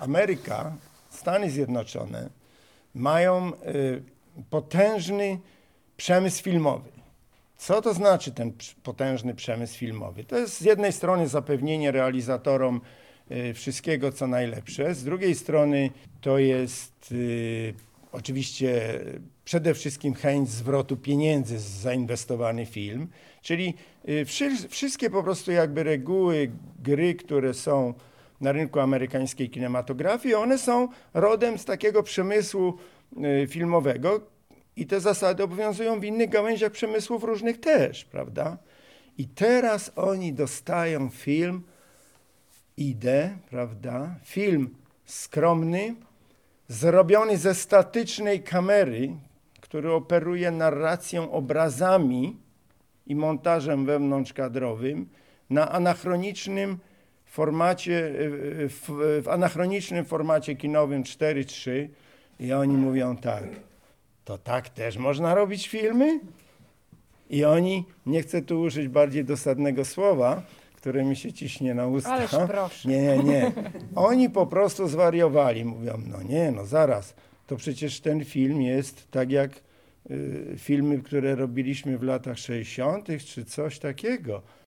Ameryka, Stany Zjednoczone mają potężny przemysł filmowy. Co to znaczy ten potężny przemysł filmowy? To jest z jednej strony zapewnienie realizatorom wszystkiego, co najlepsze, z drugiej strony to jest oczywiście przede wszystkim chęć zwrotu pieniędzy za zainwestowany film, czyli wszystkie po prostu jakby reguły gry, które są na rynku amerykańskiej kinematografii, one są rodem z takiego przemysłu filmowego i te zasady obowiązują w innych gałęziach przemysłów różnych też, prawda? I teraz oni dostają film, prawda? Film skromny, zrobiony ze statycznej kamery, który operuje narracją, obrazami i montażem wewnątrzkadrowym na anachronicznym formacie, w anachronicznym formacie kinowym 4:3 i oni mówią tak, to tak też można robić filmy? I oni, nie chcę tu użyć bardziej dosadnego słowa, które mi się ciśnie na usta. Ależ proszę. Nie. Oni po prostu zwariowali. Mówią, no zaraz, to przecież ten film jest tak jak filmy, które robiliśmy w latach 60. czy coś takiego.